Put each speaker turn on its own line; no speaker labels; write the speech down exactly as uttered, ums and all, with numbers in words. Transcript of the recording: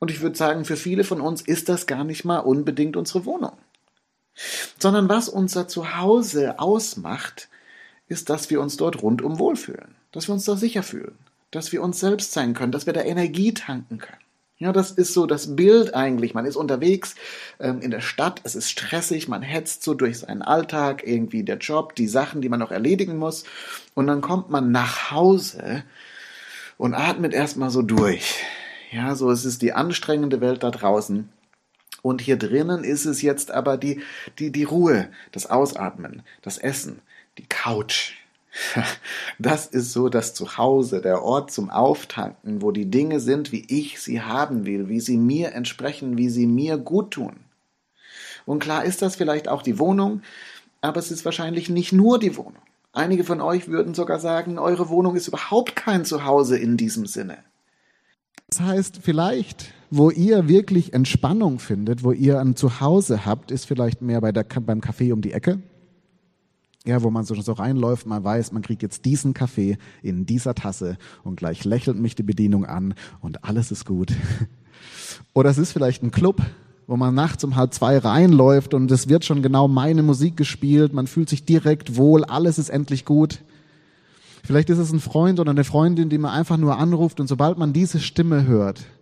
Und ich würde sagen, für viele von uns ist das gar nicht mal unbedingt unsere Wohnung. Sondern was unser Zuhause ausmacht, ist, dass wir uns dort rundum wohlfühlen, dass wir uns da sicher fühlen, dass wir uns selbst sein können, dass wir da Energie tanken können. Ja, das ist so das Bild eigentlich. Man ist unterwegs ähm, in der Stadt, es ist stressig, man hetzt so durch seinen Alltag, irgendwie der Job, die Sachen, die man noch erledigen muss. Und dann kommt man nach Hause und atmet erstmal so durch. Ja, so es ist die anstrengende Welt da draußen. Und hier drinnen ist es jetzt aber die, die, die Ruhe, das Ausatmen, das Essen, die Couch. Das ist so das Zuhause, der Ort zum Auftanken, wo die Dinge sind, wie ich sie haben will, wie sie mir entsprechen, wie sie mir gut tun. Und klar ist das vielleicht auch die Wohnung, aber es ist wahrscheinlich nicht nur die Wohnung. Einige von euch würden sogar sagen, eure Wohnung ist überhaupt kein Zuhause in diesem Sinne.
Das heißt, vielleicht, wo ihr wirklich Entspannung findet, wo ihr ein Zuhause habt, ist vielleicht mehr bei der, beim Café um die Ecke. Ja, wo man so, so reinläuft, man weiß, man kriegt jetzt diesen Kaffee in dieser Tasse und gleich lächelt mich die Bedienung an und alles ist gut. Oder es ist vielleicht ein Club, wo man nachts um halb zwei reinläuft und es wird schon genau meine Musik gespielt, man fühlt sich direkt wohl, alles ist endlich gut. Vielleicht ist es ein Freund oder eine Freundin, die man einfach nur anruft und sobald man diese Stimme hört,